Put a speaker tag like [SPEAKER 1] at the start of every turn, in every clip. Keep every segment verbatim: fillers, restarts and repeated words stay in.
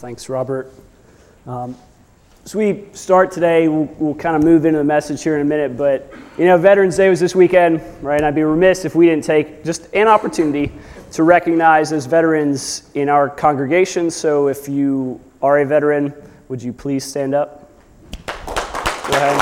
[SPEAKER 1] Thanks, Robert. Um, as we start today, we'll, we'll kind of move into the message here in a minute, but, you know, Veterans Day was this weekend, right? And I'd be remiss if we didn't take just an opportunity to recognize those veterans in our congregation. So if you are a veteran, would you please stand up? Go ahead.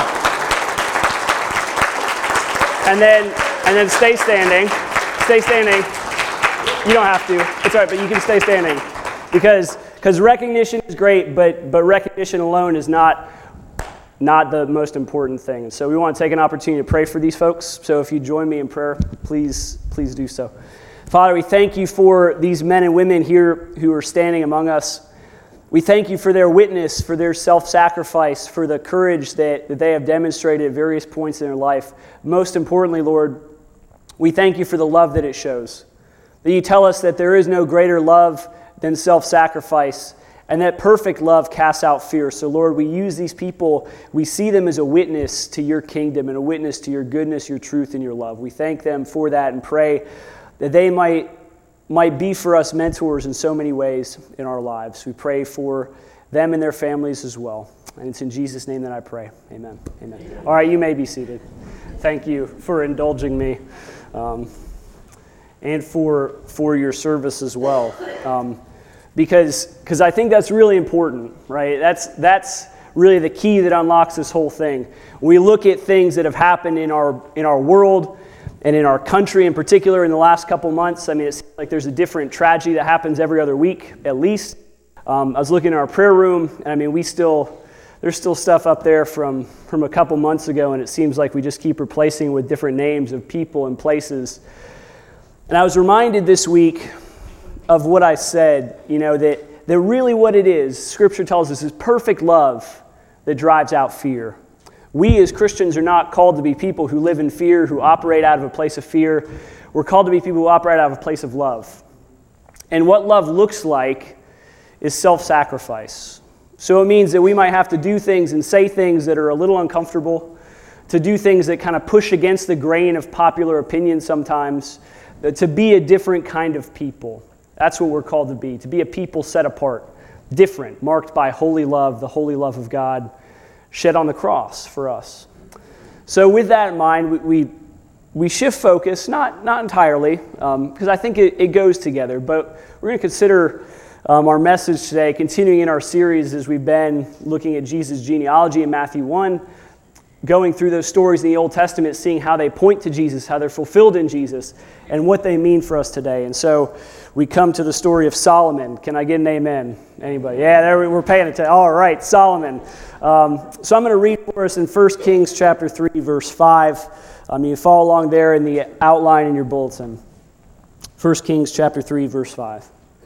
[SPEAKER 1] And then, and then stay standing. Stay standing. You don't have to. It's all right, but you can stay standing. Because because recognition is great, but but recognition alone is not not the most important thing. So we want to take an opportunity to pray for these folks. So if you join me in prayer, please please do so. Father, we thank you for these men and women here who are standing among us. We thank you for their witness, for their self-sacrifice, for the courage that, that they have demonstrated at various points in their life. Most importantly, Lord, we thank you for the love that it shows. That you tell us that there is no greater love than self-sacrifice, and that perfect love casts out fear. So, Lord, we use these people, we see them as a witness to your kingdom and a witness to your goodness, your truth, and your love. We thank them for that and pray that they might might be for us mentors in so many ways in our lives. We pray for them and their families as well. And it's in Jesus' name that I pray. Amen. Amen. Amen. All right, you may be seated. Thank you for indulging me um, and for for your service as well. Um, because because I think that's really important, right? That's that's really the key that unlocks this whole thing. When we look at things that have happened in our in our world, and in our country in particular in the last couple months, I mean, it seems like there's a different tragedy that happens every other week, at least. Um, I was looking in our prayer room, and I mean, we still, there's still stuff up there from, from a couple months ago, and it seems like we just keep replacing with different names of people and places. And I was reminded this week of what I said, you know, that, that really what it is, Scripture tells us, is perfect love that drives out fear. We as Christians are not called to be people who live in fear, who operate out of a place of fear. We're called to be people who operate out of a place of love. And what love looks like is self-sacrifice. So it means that we might have to do things and say things that are a little uncomfortable, to do things that kind of push against the grain of popular opinion sometimes, to be a different kind of people. That's what we're called to be, to be a people set apart, different, marked by holy love, the holy love of God, shed on the cross for us. So with that in mind, we we, we shift focus, not not entirely, because um, I think it, it goes together, but we're going to consider um, our message today, continuing in our series as we've been looking at Jesus' genealogy in Matthew one, going through those stories in the Old Testament, seeing how they point to Jesus, how they're fulfilled in Jesus, and what they mean for us today. And so we come to the story of Solomon. Can I get an amen? Anybody? Yeah, there we, we're paying attention. All right, Solomon. Um, so I'm going to read for us in First Kings chapter three, verse five. Um, you can follow along there in the outline in your bulletin. First Kings chapter three, verse five.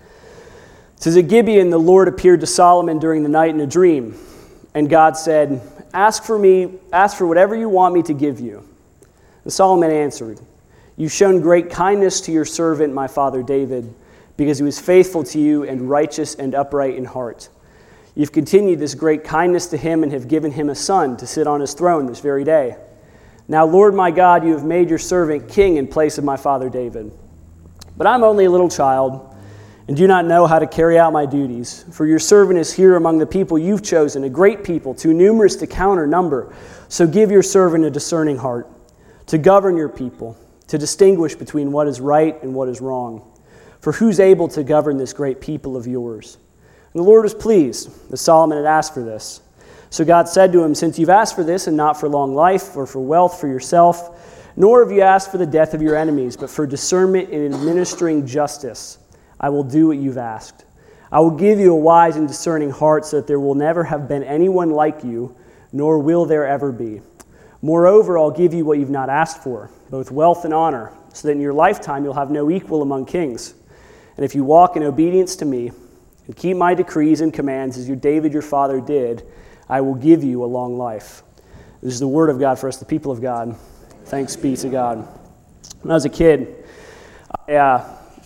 [SPEAKER 1] It says, "At Gibeon the Lord appeared to Solomon during the night in a dream, and God said, 'Ask for me, ask for whatever you want me to give you.' And Solomon answered, 'You've shown great kindness to your servant, my father David, because he was faithful to you and righteous and upright in heart. You've continued this great kindness to him and have given him a son to sit on his throne this very day. Now, Lord my God, you have made your servant king in place of my father David. But I'm only a little child and do not know how to carry out my duties. For your servant is here among the people you've chosen, a great people, too numerous to count or number. So give your servant a discerning heart, to govern your people, to distinguish between what is right and what is wrong. For who's able to govern this great people of yours?' And the Lord was pleased that Solomon had asked for this. So God said to him, 'Since you've asked for this and not for long life or for wealth for yourself, nor have you asked for the death of your enemies, but for discernment in administering justice, I will do what you've asked. I will give you a wise and discerning heart so that there will never have been anyone like you, nor will there ever be. Moreover, I'll give you what you've not asked for, both wealth and honor, so that in your lifetime you'll have no equal among kings. And if you walk in obedience to me and keep my decrees and commands as your David your father did, I will give you a long life.'" This is the word of God for us, the people of God. Thanks be to God. When I was a kid, I, uh,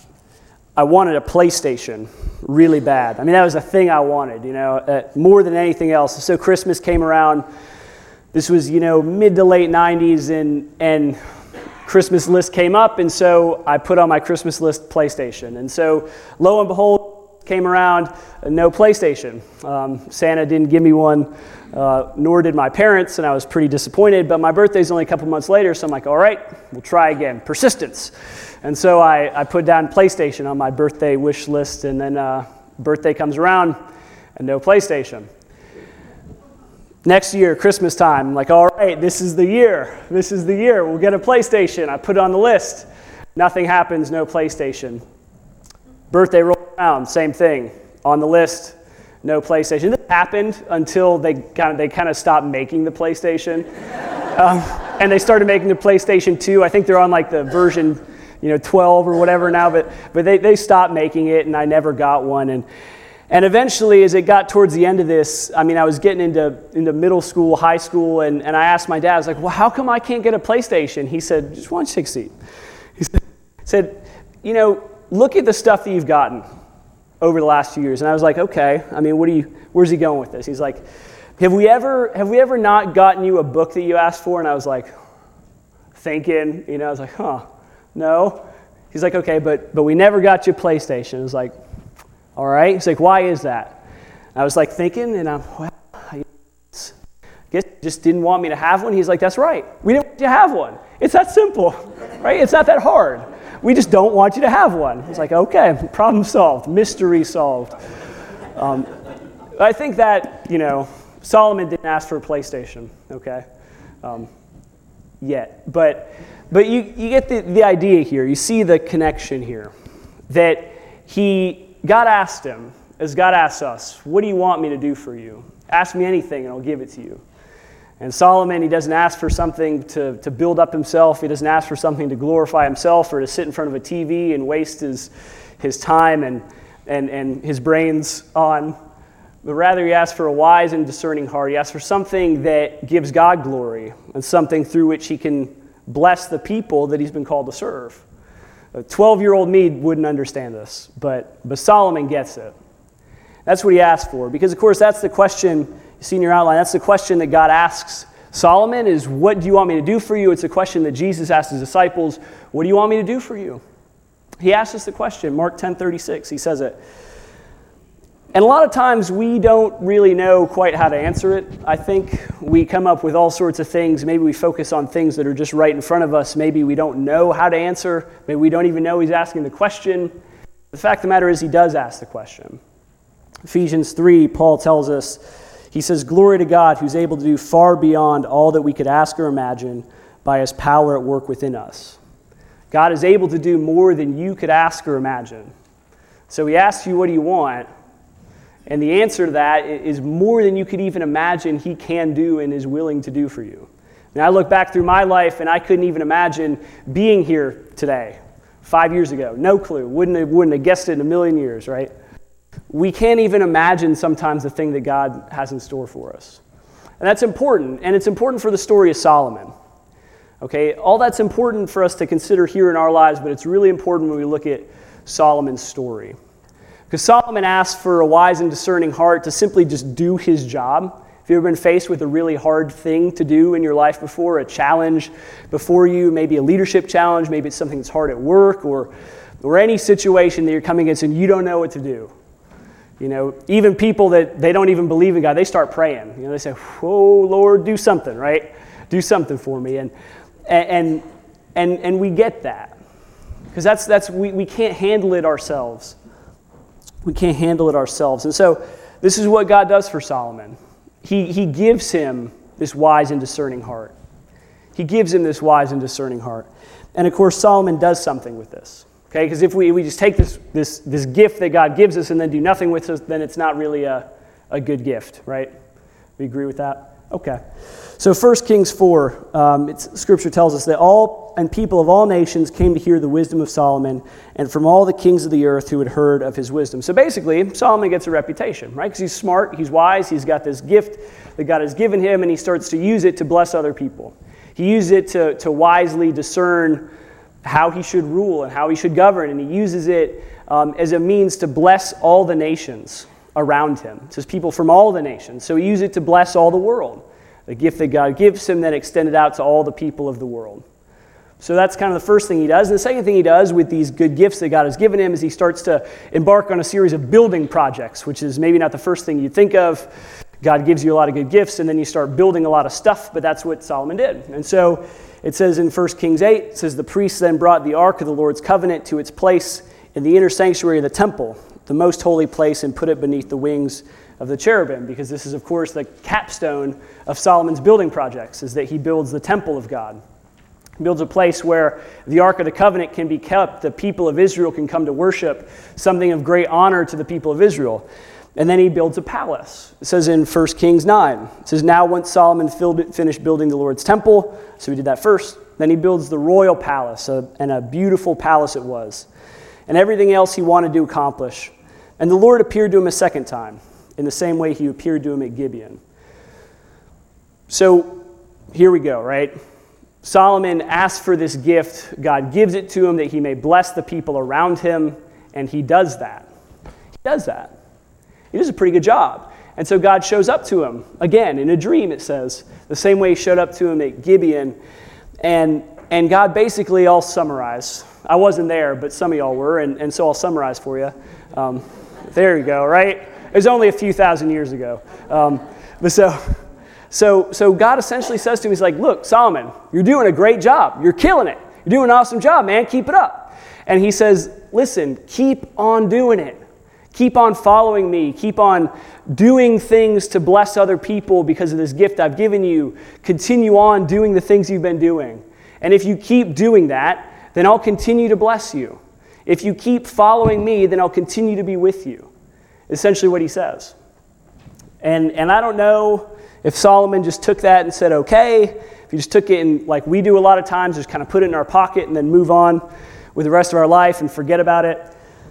[SPEAKER 1] I wanted a PlayStation really bad. I mean, that was a thing I wanted, you know, uh, more than anything else. So Christmas came around. This was, you know, mid to late nineties, and and Christmas list came up, and so I put on my Christmas list PlayStation. And so, lo and behold, came around, no PlayStation. Um, Santa didn't give me one, uh, nor did my parents, and I was pretty disappointed. But my birthday's only a couple months later, so I'm like, all right, we'll try again. Persistence. And so I, I put down PlayStation on my birthday wish list, and then uh, birthday comes around, and no PlayStation. Next year, Christmas time, I'm like, all right, this is the year. This is the year. We'll get a PlayStation. I put it on the list. Nothing happens, no PlayStation. Birthday rolls around, same thing. On the list, no PlayStation. This happened until they kind of they kind of stopped making the PlayStation. um, and they started making the PlayStation two. I think they're on like the version, you know, twelve or whatever now, but but they, they stopped making it, and I never got one. And And eventually, as it got towards the end of this, I mean, I was getting into, into middle school, high school, and, and I asked my dad, I was like, well, how come I can't get a PlayStation? He said, just why don't you take a seat? He said, said, you know, look at the stuff that you've gotten over the last few years. And I was like, okay, I mean, what do you, where's he going with this? He's like, have we ever, have we ever not gotten you a book that you asked for? And I was like, thinking, you know, I was like, huh, no. He's like, okay, but but we never got you a PlayStation. I was like, all right. He's like, why is that? I was like thinking, and I'm, well, I guess you just didn't want me to have one. He's like, that's right. We didn't want you to have one. It's that simple, right? It's not that hard. We just don't want you to have one. It's like, okay, problem solved, mystery solved. Um, I think that, you know, Solomon didn't ask for a PlayStation, okay, um, yet. But but you, you get the, the idea here. You see the connection here, that he... God asked him, as God asks us, what do you want me to do for you? Ask me anything and I'll give it to you. And Solomon, he doesn't ask for something to, to build up himself. He doesn't ask for something to glorify himself or to sit in front of a T V and waste his, his time and, and, and his brains on. But rather he asks for a wise and discerning heart. He asks for something that gives God glory and something through which he can bless the people that he's been called to serve. A twelve-year-old me wouldn't understand this, but, but Solomon gets it. That's what he asked for, because, of course, that's the question, you see in your outline, that's the question that God asks Solomon is, what do you want me to do for you? It's a question that Jesus asked his disciples, what do you want me to do for you? He asks us the question, Mark ten thirty-six, he says it. And a lot of times we don't really know quite how to answer it. I think we come up with all sorts of things. Maybe we focus on things that are just right in front of us. Maybe we don't know how to answer. Maybe we don't even know he's asking the question. The fact of the matter is he does ask the question. Ephesians three, Paul tells us, he says, glory to God who's able to do far beyond all that we could ask or imagine by his power at work within us. God is able to do more than you could ask or imagine. So he asks you, what do you want? And the answer to that is more than you could even imagine he can do and is willing to do for you. And I look back through my life and I couldn't even imagine being here today, five years ago. No clue. Wouldn't have, wouldn't have guessed it in a million years, right? We can't even imagine sometimes the thing that God has in store for us. And that's important. And it's important for the story of Solomon. Okay, all that's important for us to consider here in our lives, but it's really important when we look at Solomon's story. Because Solomon asked for a wise and discerning heart to simply just do his job. If you've ever been faced with a really hard thing to do in your life before, a challenge before you, maybe a leadership challenge, maybe it's something that's hard at work, or, or any situation that you're coming against and you don't know what to do. You know, even people that they don't even believe in God, they start praying. You know, they say, "Oh Lord, do something, right? Do something for me." And and and and we get that. Because that's that's we, we can't handle it ourselves. We can't handle it ourselves. And so this is what God does for Solomon. He, he gives him this wise and discerning heart. He gives him this wise and discerning heart. And of course, Solomon does something with this. Okay, because if we, we just take this, this, this gift that God gives us and then do nothing with it, then it's not really a, a good gift, right? We agree with that? Okay. So First Kings four, um, it's, Scripture tells us that all and people of all nations came to hear the wisdom of Solomon, and from all the kings of the earth who had heard of his wisdom. So basically, Solomon gets a reputation, right? Because he's smart, he's wise, he's got this gift that God has given him, and he starts to use it to bless other people. He uses it to, to wisely discern how he should rule and how he should govern, and he uses it um, as a means to bless all the nations around him. It says people from all the nations. So he uses it to bless all the world. The gift that God gives him then extended out to all the people of the world. So that's kind of the first thing he does. And the second thing he does with these good gifts that God has given him is he starts to embark on a series of building projects, which is maybe not the first thing you'd think of. God gives you a lot of good gifts, and then you start building a lot of stuff, but that's what Solomon did. And so it says in First Kings eight, it says, the priests then brought the ark of the Lord's covenant to its place in the inner sanctuary of the temple, the most holy place, and put it beneath the wings of the cherubim, because this is, of course, the capstone of Solomon's building projects, is that he builds the temple of God. He builds a place where the Ark of the Covenant can be kept, the people of Israel can come to worship, something of great honor to the people of Israel. And then he builds a palace. It says in First Kings nine, it says, now once Solomon filled, finished building the Lord's temple, so he did that first, then he builds the royal palace, a, and a beautiful palace it was, and everything else he wanted to accomplish. And the Lord appeared to him a second time, in the same way he appeared to him at Gibeon. So here we go, right? Solomon asks for this gift. God gives it to him that he may bless the people around him, and he does that. He does that. He does a pretty good job. And so God shows up to him, again, in a dream, it says, the same way he showed up to him at Gibeon. And, and God basically, I'll summarize. I wasn't there, but some of y'all were, and, and so I'll summarize for you. Um, there you go, right? It was only a few thousand years ago. Um, but so... So, so God essentially says to him, he's like, look, Solomon, you're doing a great job. You're killing it. You're doing an awesome job, man. Keep it up. And he says, listen, keep on doing it. Keep on following me. Keep on doing things to bless other people because of this gift I've given you. Continue on doing the things you've been doing. And if you keep doing that, then I'll continue to bless you. If you keep following me, then I'll continue to be with you. Essentially what he says. And, and I don't know if Solomon just took that and said, okay, if he just took it and, like we do a lot of times, just kind of put it in our pocket and then move on with the rest of our life and forget about it.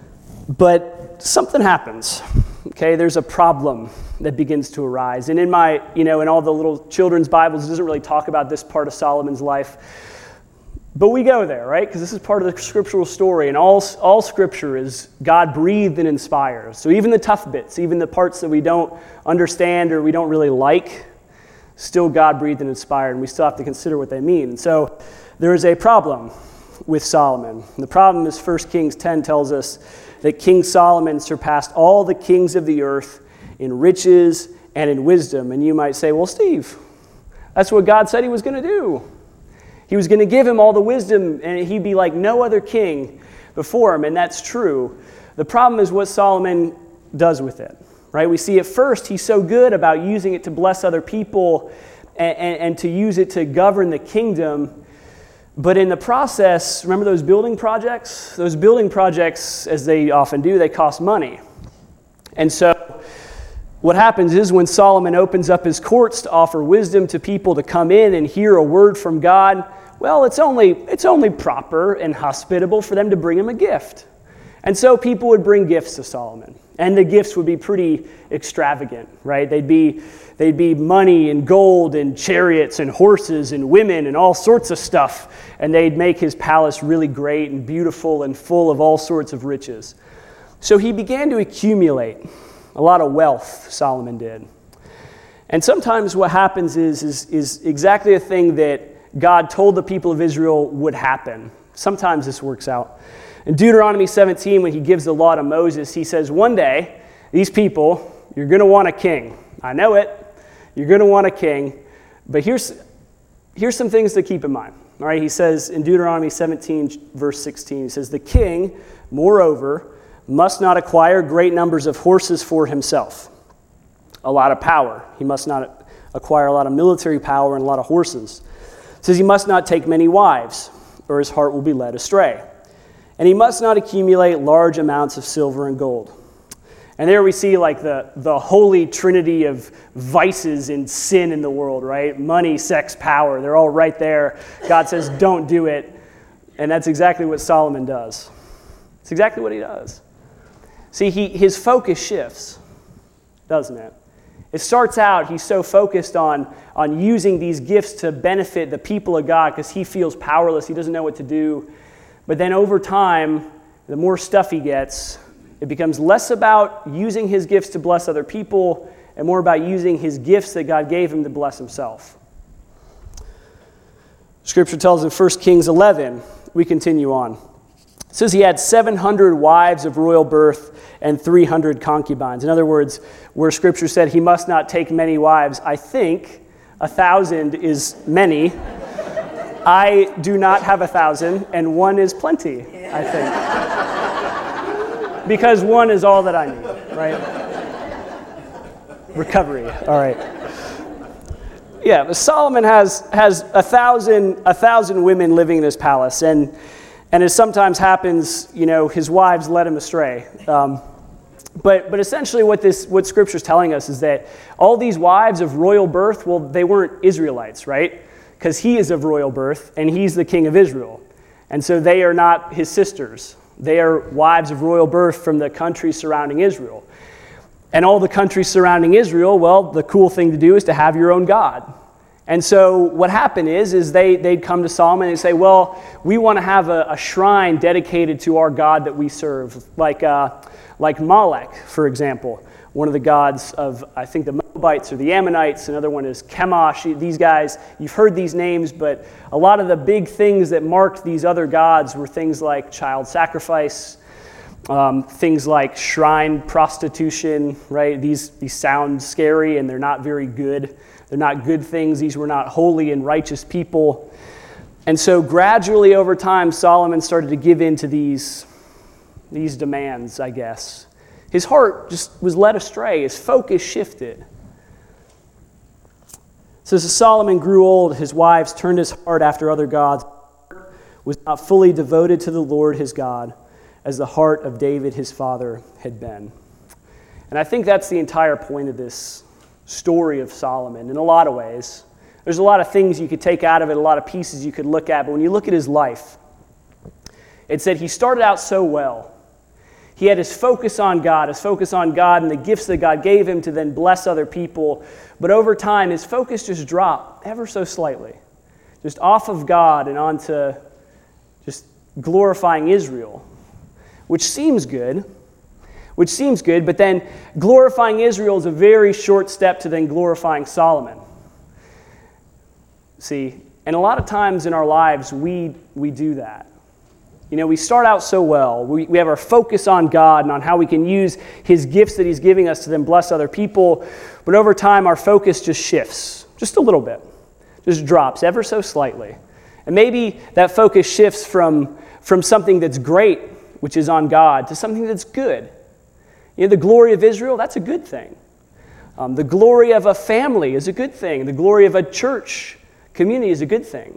[SPEAKER 1] But something happens, okay? There's a problem that begins to arise. And in my, you know, in all the little children's Bibles, it doesn't really talk about this part of Solomon's life. But we go there, right? Because this is part of the scriptural story, and all, all scripture is God-breathed and inspired. So even the tough bits, even the parts that we don't understand or we don't really like, still God-breathed and inspired, and we still have to consider what they mean. So there is a problem with Solomon. And the problem is First Kings ten tells us that King Solomon surpassed all the kings of the earth in riches and in wisdom. And you might say, well, Steve, that's what God said he was going to do. He was going to give him all the wisdom, and he'd be like no other king before him, and that's true. The problem is what Solomon does with it, right? We see at first he's so good about using it to bless other people and, and, and to use it to govern the kingdom, but in the process, remember those building projects? Those building projects, as they often do, they cost money. And so what happens is when Solomon opens up his courts to offer wisdom to people to come in and hear a word from God, well, it's only it's only proper and hospitable for them to bring him a gift. And so people would bring gifts to Solomon. And the gifts would be pretty extravagant, right? They'd be they'd be money and gold and chariots and horses and women and all sorts of stuff. And they'd make his palace really great and beautiful and full of all sorts of riches. So he began to accumulate a lot of wealth, Solomon did. And sometimes what happens is, is, is exactly a thing that God told the people of Israel would happen. Sometimes this works out. In Deuteronomy seventeen, when he gives the law to Moses, he says, one day, these people, you're going to want a king. I know it. You're going to want a king. But here's, here's some things to keep in mind. All right, he says in Deuteronomy seventeen, verse sixteen, he says, the king, moreover, must not acquire great numbers of horses for himself. A lot of power. He must not acquire a lot of military power and a lot of horses. It says he must not take many wives, or his heart will be led astray. And he must not accumulate large amounts of silver and gold. And there we see like the, the holy trinity of vices and sin in the world, right? Money, sex, power. They're all right there. God says, don't do it. And that's exactly what Solomon does. It's exactly what he does. See, he, his focus shifts, doesn't it? It starts out, he's so focused on, on using these gifts to benefit the people of God because he feels powerless, he doesn't know what to do. But then over time, the more stuff he gets, it becomes less about using his gifts to bless other people and more about using his gifts that God gave him to bless himself. Scripture tells in First Kings eleven, we continue on. It says he had seven hundred wives of royal birth and three hundred concubines. In other words, where Scripture said he must not take many wives, I think a thousand is many. I do not have a thousand, and one is plenty, I think. Because one is all that I need, right? Recovery, all right. Yeah, but Solomon has has a thousand a thousand women living in his palace, and and as sometimes happens, you know, his wives led him astray. Um, but but essentially, what this what Scripture's telling us is that all these wives of royal birth, well, they weren't Israelites, right? Because he is of royal birth, and he's the king of Israel, and so they are not his sisters. They are wives of royal birth from the country surrounding Israel. And all the countries surrounding Israel, well, the cool thing to do is to have your own God. And so what happened is, is they, they'd come to Solomon and say, well, we want to have a, a shrine dedicated to our God that we serve, like, uh, like Molech, for example, one of the gods of, I think, the Moabites or the Ammonites. Another one is Chemosh. These guys, you've heard these names, but a lot of the big things that marked these other gods were things like child sacrifice, Um, things like shrine prostitution, right? These, these sound scary and they're not very good. They're not good things. These were not holy and righteous people. And so gradually over time, Solomon started to give in to these, these demands, I guess. His heart just was led astray. His focus shifted. It says, as Solomon grew old, his wives turned his heart after other gods. His heart was not fully devoted to the Lord his God, as the heart of David, his father, had been. And I think that's the entire point of this story of Solomon in a lot of ways. There's a lot of things you could take out of it, a lot of pieces you could look at, but when you look at his life, it said he started out so well. He had his focus on God, his focus on God and the gifts that God gave him to then bless other people, but over time his focus just dropped ever so slightly, just off of God and onto just glorifying Israel. Which seems good, which seems good, but then glorifying Israel is a very short step to then glorifying Solomon. See, and a lot of times in our lives, we we do that. You know, we start out so well. We, we have our focus on God and on how we can use his gifts that he's giving us to then bless other people, but over time, our focus just shifts, just a little bit, just drops ever so slightly. And maybe that focus shifts from, from something that's great, which is on God, to something that's good. You know, the glory of Israel, that's a good thing. Um, the glory of a family is a good thing. The glory of a church community is a good thing.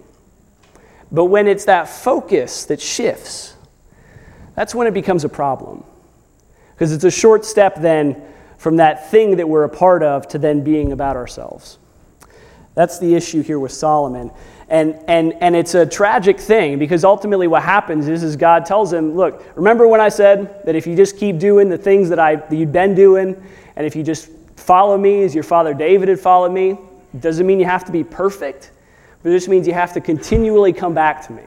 [SPEAKER 1] But when it's that focus that shifts, that's when it becomes a problem. Because it's a short step then from that thing that we're a part of to then being about ourselves. That's the issue here with Solomon. And and and it's a tragic thing, because ultimately what happens is, is God tells him, look, remember when I said that if you just keep doing the things that, I, that you've been doing, and if you just follow me as your father David had followed me, it doesn't mean you have to be perfect, but it just means you have to continually come back to me.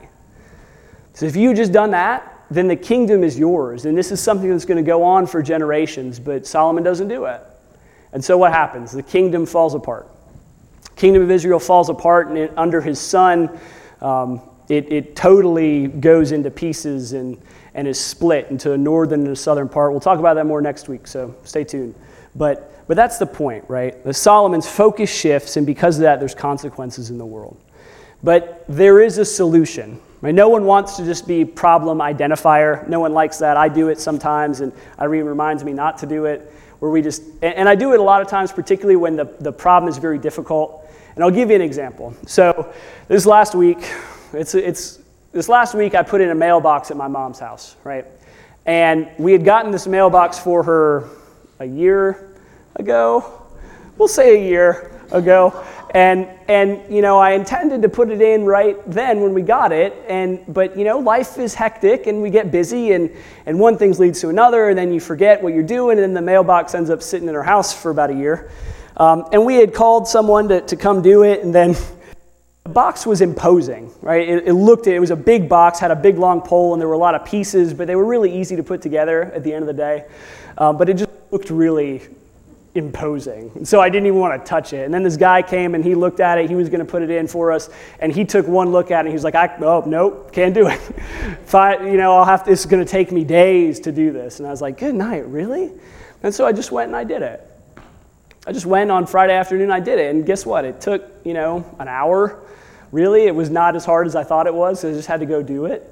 [SPEAKER 1] So if you've just done that, then the kingdom is yours. And this is something that's going to go on for generations, but Solomon doesn't do it. And so what happens? The kingdom falls apart. Kingdom of Israel falls apart, and it, under his son, um, it, it totally goes into pieces and, and is split into a northern and a southern part. We'll talk about that more next week, so stay tuned. But but that's the point, right? The Solomon's focus shifts, and because of that, there's consequences in the world. But there is a solution. Right? No one wants to just be problem identifier. No one likes that. I do it sometimes, and Irene reminds me not to do it, where we just, and I do it a lot of times, particularly when the, the problem is very difficult. And I'll give you an example. So this last week, it's it's this last week I put in a mailbox at my mom's house, right? And we had gotten this mailbox for her a year ago. We'll say a year ago. And and you know, I intended to put it in right then when we got it, and but you know, life is hectic and we get busy, and and one thing leads to another, and then you forget what you're doing, and then the mailbox ends up sitting in our house for about a year. Um, and we had called someone to, to come do it, and then the box was imposing, right? It, it looked, it was a big box, had a big long pole, and there were a lot of pieces, but they were really easy to put together at the end of the day. Um, but it just looked really imposing. So I didn't even want to touch it. And then this guy came and he looked at it. He was going to put it in for us. And he took one look at it and he was like, I, oh, nope, can't do it. If I, you know, I'll have to, this is going to take me days to do this. And I was like, good night, really? And so I just went and I did it. I just went on Friday afternoon, I did it. And guess what? It took, you know, an hour. Really, it was not as hard as I thought it was. So I just had to go do it.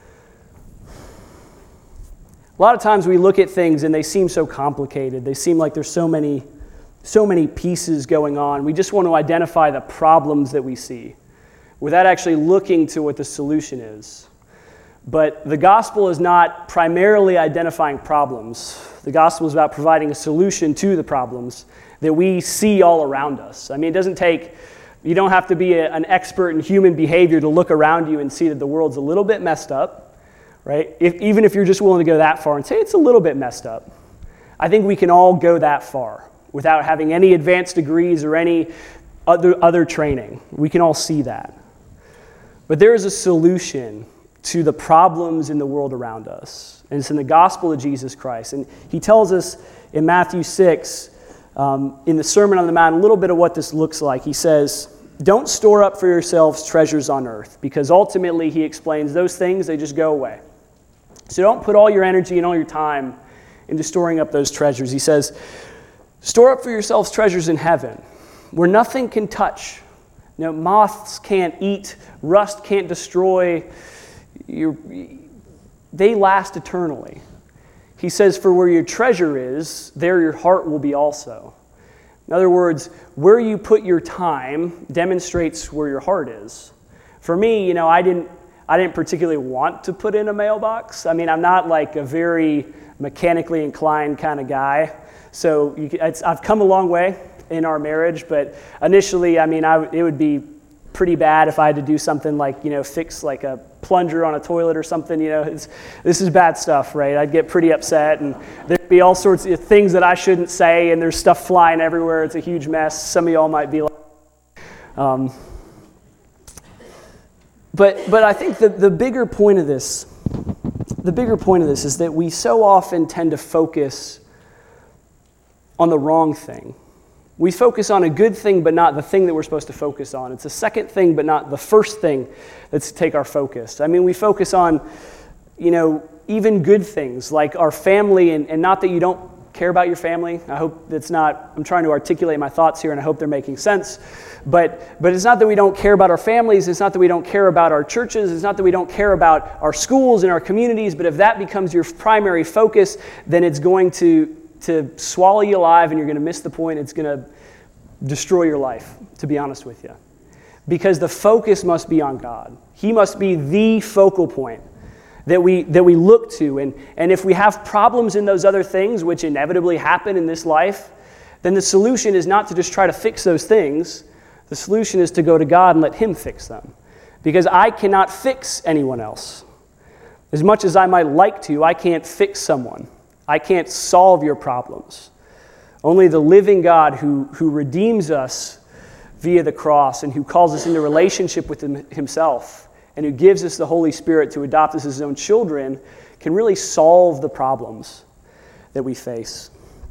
[SPEAKER 1] A lot of times we look at things and they seem so complicated. They seem like there's so many, so many pieces going on. We just want to identify the problems that we see without actually looking to what the solution is. But the gospel is not primarily identifying problems. The gospel is about providing a solution to the problems that we see all around us. I mean, it doesn't take, you don't have to be a, an expert in human behavior to look around you and see that the world's a little bit messed up. Right? If, even if you're just willing to go that far and say it's a little bit messed up, I think we can all go that far without having any advanced degrees or any other, other training. We can all see that. But there is a solution to the problems in the world around us, and it's in the gospel of Jesus Christ. And he tells us in Matthew six, um, in the Sermon on the Mount, a little bit of what this looks like. He says, don't store up for yourselves treasures on earth, because ultimately, he explains, those things, they just go away. So don't put all your energy and all your time into storing up those treasures. He says, store up for yourselves treasures in heaven, where nothing can touch. You know, moths can't eat, rust can't destroy. Your, they last eternally. He says, for where your treasure is, there your heart will be also. In other words, where you put your time demonstrates where your heart is. For me, you know, I didn't I didn't particularly want to put in a mailbox. I mean, I'm not like a very mechanically inclined kind of guy. So you, it's, I've come a long way in our marriage, but initially, I mean, I, it would be pretty bad if I had to do something like, you know, fix like a plunger on a toilet or something. You know, it's, this is bad stuff, right? I'd get pretty upset, and there'd be all sorts of things that I shouldn't say, and there's stuff flying everywhere. It's a huge mess. Some of y'all might be like, um, But but I think the, the bigger point of this, the bigger point of this is that we so often tend to focus on the wrong thing. We focus on a good thing, but not the thing that we're supposed to focus on. It's a second thing, but not the first thing that's to take our focus. I mean, we focus on, you know, even good things like our family, and, and not that you don't care about your family. I hope that's not, I'm trying to articulate my thoughts here, and I hope they're making sense. But but it's not that we don't care about our families. It's not that we don't care about our churches. It's not that we don't care about our schools and our communities. But if that becomes your primary focus, then it's going to, to swallow you alive, and you're going to miss the point. It's going to destroy your life, to be honest with you. Because the focus must be on God. He must be the focal point that we that we look to. And, and if we have problems in those other things, which inevitably happen in this life, then the solution is not to just try to fix those things. The solution is to go to God and let Him fix them. Because I cannot fix anyone else. As much as I might like to, I can't fix someone. I can't solve your problems. Only the living God who, who redeems us via the cross and who calls us into relationship with him, Himself and who gives us the Holy Spirit to adopt us as His own children can really solve the problems that we face.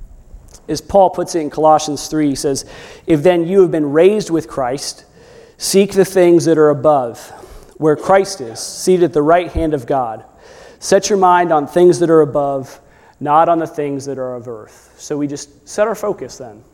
[SPEAKER 1] As Paul puts it in Colossians three, he says, if then you have been raised with Christ, seek the things that are above, where Christ is, seated at the right hand of God. Set your mind on things that are above, not on the things that are of earth. So we just set our focus then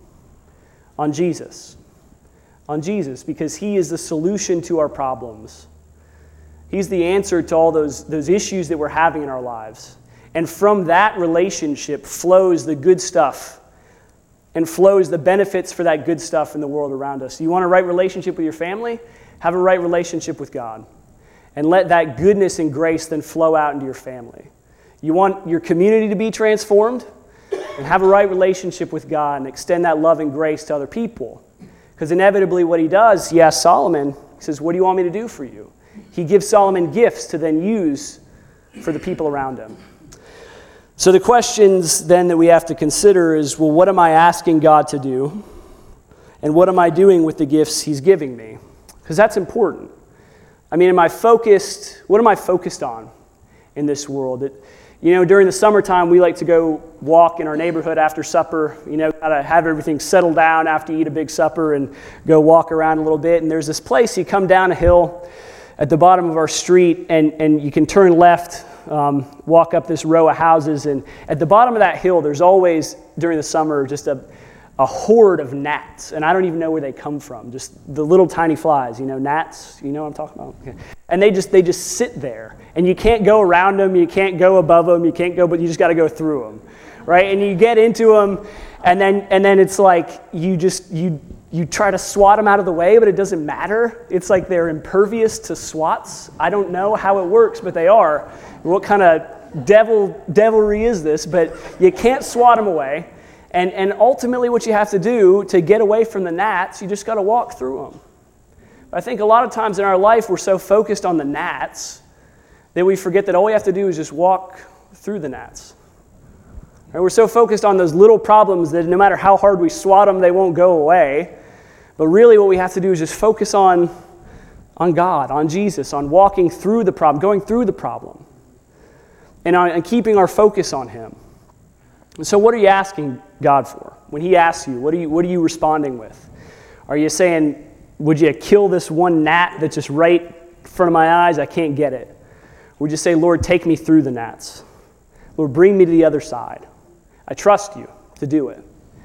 [SPEAKER 1] on Jesus. On Jesus, because He is the solution to our problems. He's the answer to all those, those issues that we're having in our lives. And from that relationship flows the good stuff and flows the benefits for that good stuff in the world around us. You want a right relationship with your family? Have a right relationship with God. And let that goodness and grace then flow out into your family. You want your community to be transformed? And have a right relationship with God and extend that love and grace to other people. Because inevitably what he does, he asks Solomon, he says, what do you want me to do for you? He gives Solomon gifts to then use for the people around him. So the questions then that we have to consider is, well, what am I asking God to do? And what am I doing with the gifts He's giving me? Because that's important. I mean, am I focused, what am I focused on in this world? It, You know, during the summertime, we like to go walk in our neighborhood after supper. You know, gotta have everything settle down after you eat a big supper and go walk around a little bit. And there's this place, you come down a hill at the bottom of our street, and, and you can turn left, um, walk up this row of houses. And at the bottom of that hill, there's always, during the summer, just a, a horde of gnats. And I don't even know where they come from. Just the little tiny flies, you know, gnats. You know what I'm talking about? Okay. And they just they just sit there. And you can't go around them, you can't go above them, you can't go, but you just got to go through them, right? And you get into them, and then and then it's like you just you you try to swat them out of the way, but it doesn't matter. It's like they're impervious to swats. I don't know how it works, but they are. What kind of devil devilry is this? But you can't swat them away, and and ultimately, what you have to do to get away from the gnats, you just got to walk through them. I think a lot of times in our life, we're so focused on the gnats that we forget that all we have to do is just walk through the gnats. And we're so focused on those little problems that no matter how hard we swat them, they won't go away. But really what we have to do is just focus on, on God, on Jesus, on walking through the problem, going through the problem, and on and keeping our focus on Him. And so what are you asking God for? When He asks you, what are you, what are you responding with? Are you saying, would you kill this one gnat that's just right in front of my eyes? I can't get it. Would you say, Lord, take me through the gnats? Lord, bring me to the other side. I trust you to do it.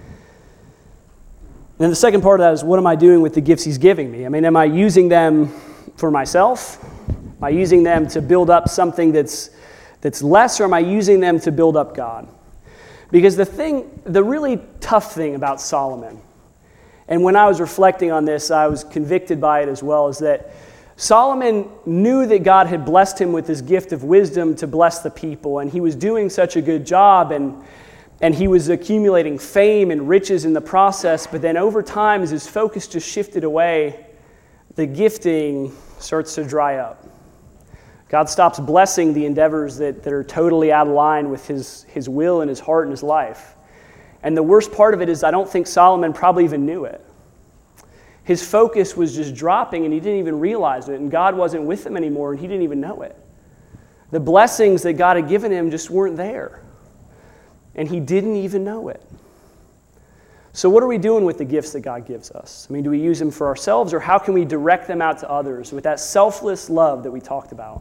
[SPEAKER 1] And the second part of that is, what am I doing with the gifts He's giving me? I mean, am I using them for myself? Am I using them to build up something that's that's less, or am I using them to build up God? Because the thing, the really tough thing about Solomon, and when I was reflecting on this, I was convicted by it as well, is that Solomon knew that God had blessed him with this gift of wisdom to bless the people, and he was doing such a good job, and, and he was accumulating fame and riches in the process, but then over time, as his focus just shifted away, the gifting starts to dry up. God stops blessing the endeavors that, that are totally out of line with his, his will and his heart and his life. And the worst part of it is I don't think Solomon probably even knew it. His focus was just dropping, and he didn't even realize it, and God wasn't with him anymore, and he didn't even know it. The blessings that God had given him just weren't there, and he didn't even know it. So what are we doing with the gifts that God gives us? I mean, do we use them for ourselves, or how can we direct them out to others with that selfless love that we talked about?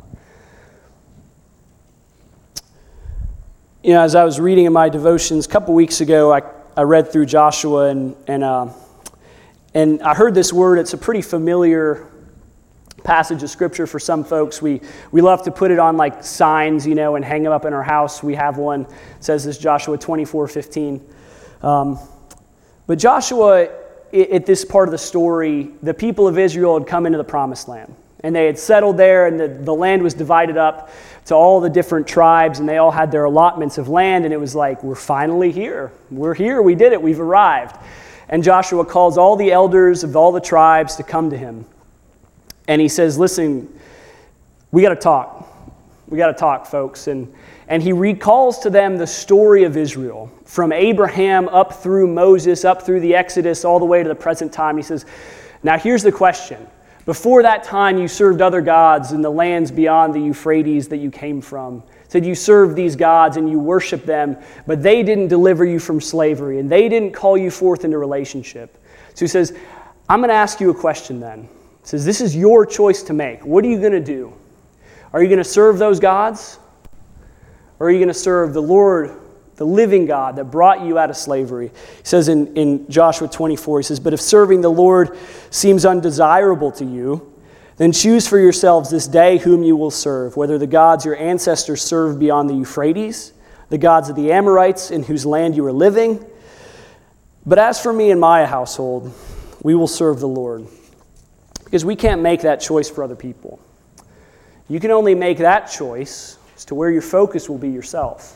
[SPEAKER 1] You know, as I was reading in my devotions a couple weeks ago, I, I read through Joshua, and and uh, and I heard this word. It's a pretty familiar passage of Scripture for some folks. We we love to put it on like signs, you know, and hang them up in our house. We have one. It says this, Joshua twenty-four fifteen. Um, but Joshua, at this part of the story, the people of Israel had come into the Promised Land. And they had settled there, and the, the land was divided up to all the different tribes, and they all had their allotments of land, and it was like, we're finally here. We're here. We did it. We've arrived. And Joshua calls all the elders of all the tribes to come to him. And he says, listen, we got to talk. We got to talk, folks. And, and he recalls to them the story of Israel, from Abraham up through Moses, up through the Exodus, all the way to the present time. He says, now here's the question. Before that time, you served other gods in the lands beyond the Euphrates that you came from. Said you served these gods and you worshiped them, but they didn't deliver you from slavery, and they didn't call you forth into relationship. So he says, I'm going to ask you a question then. He says, this is your choice to make. What are you going to do? Are you going to serve those gods? Or are you going to serve the Lord, the living God that brought you out of slavery? He says in, in Joshua twenty-four, he says, but if serving the Lord seems undesirable to you, then choose for yourselves this day whom you will serve, whether the gods your ancestors served beyond the Euphrates, the gods of the Amorites in whose land you are living. But as for me and my household, we will serve the Lord. Because we can't make that choice for other people. You can only make that choice as to where your focus will be yourself.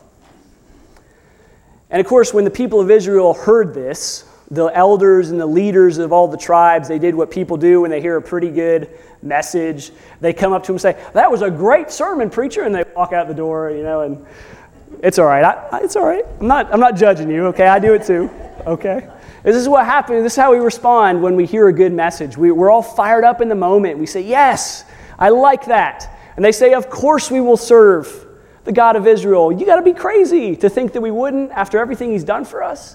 [SPEAKER 1] And of course, when the people of Israel heard this, the elders and the leaders of all the tribes, they did what people do when they hear a pretty good message. They come up to him and say, that was a great sermon, preacher, and they walk out the door, you know, and it's all right. I, it's all right. I'm not, I'm not judging you, okay? I do it too, okay? This is what happens. This is how we respond when we hear a good message. We, we're all fired up in the moment. We say, yes, I like that. And they say, of course we will serve the God of Israel. You got to be crazy to think that we wouldn't after everything he's done for us.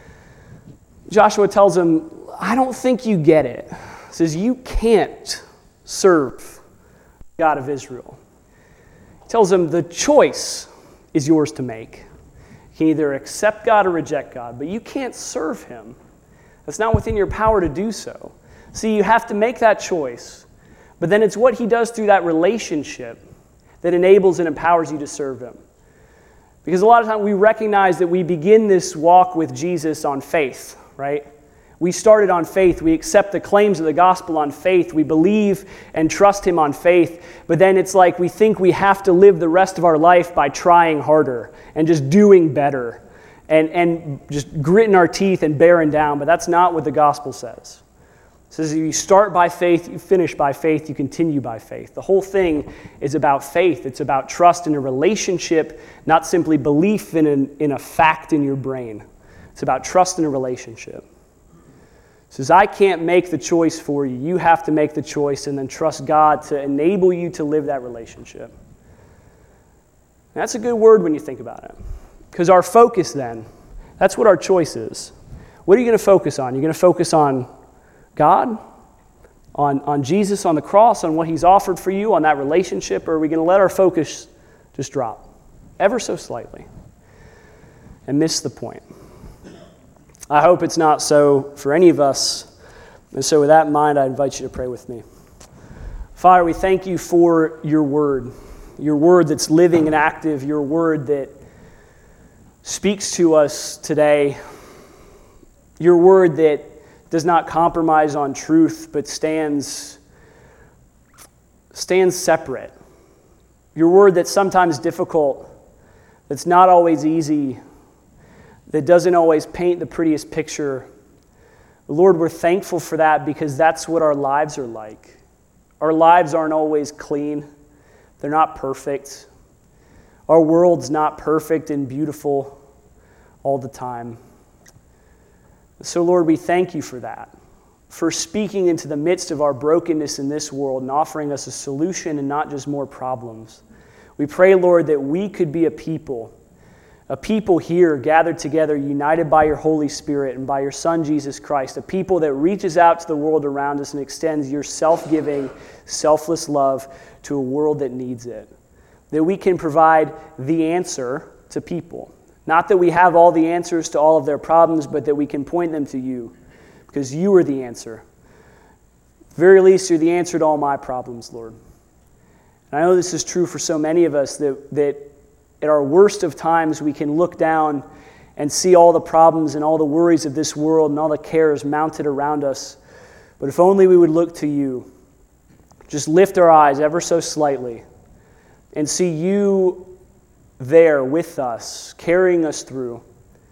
[SPEAKER 1] Joshua tells him, I don't think you get it. He says, you can't serve the God of Israel. He tells him the choice is yours to make. You can either accept God or reject God, but you can't serve him. That's not within your power to do so. See, you have to make that choice, but then it's what he does through that relationship that enables and empowers you to serve him. Because a lot of times we recognize that we begin this walk with Jesus on faith, right? We started on faith. We accept the claims of the gospel on faith. We believe and trust him on faith. But then it's like we think we have to live the rest of our life by trying harder and just doing better and, and just gritting our teeth and bearing down. But that's not what the gospel says. It says you start by faith, you finish by faith, you continue by faith. The whole thing is about faith. It's about trust in a relationship, not simply belief in, an, in a fact in your brain. It's about trust in a relationship. It says, I can't make the choice for you. You have to make the choice and then trust God to enable you to live that relationship. And that's a good word when you think about it. Because our focus then, that's what our choice is. What are you going to focus on? You're going to focus on God, on, on Jesus on the cross, on what he's offered for you, on that relationship, or are we going to let our focus just drop ever so slightly and miss the point? I hope it's not so for any of us. And so with that in mind, I invite you to pray with me. Father, we thank you for your word, your word that's living and active, your word that speaks to us today, your word that does not compromise on truth, but stands, stands separate. Your word that's sometimes difficult, that's not always easy, that doesn't always paint the prettiest picture. Lord, we're thankful for that because that's what our lives are like. Our lives aren't always clean. They're not perfect. Our world's not perfect and beautiful all the time. So, Lord, we thank you for that, for speaking into the midst of our brokenness in this world and offering us a solution and not just more problems. We pray, Lord, that we could be a people, a people here gathered together, united by your Holy Spirit and by your Son, Jesus Christ, a people that reaches out to the world around us and extends your self-giving, selfless love to a world that needs it. That we can provide the answer to people. Not that we have all the answers to all of their problems, but that we can point them to you, because you are the answer. At the very least, you're the answer to all my problems, Lord. And I know this is true for so many of us, that, that at our worst of times, we can look down and see all the problems and all the worries of this world and all the cares mounted around us. But if only we would look to you, just lift our eyes ever so slightly and see you there with us, carrying us through.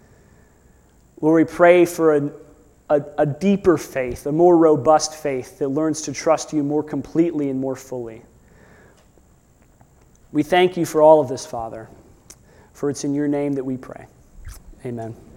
[SPEAKER 1] Lord, we pray for a, a, a deeper faith, a more robust faith that learns to trust you more completely and more fully. We thank you for all of this, Father, for it's in your name that we pray. Amen.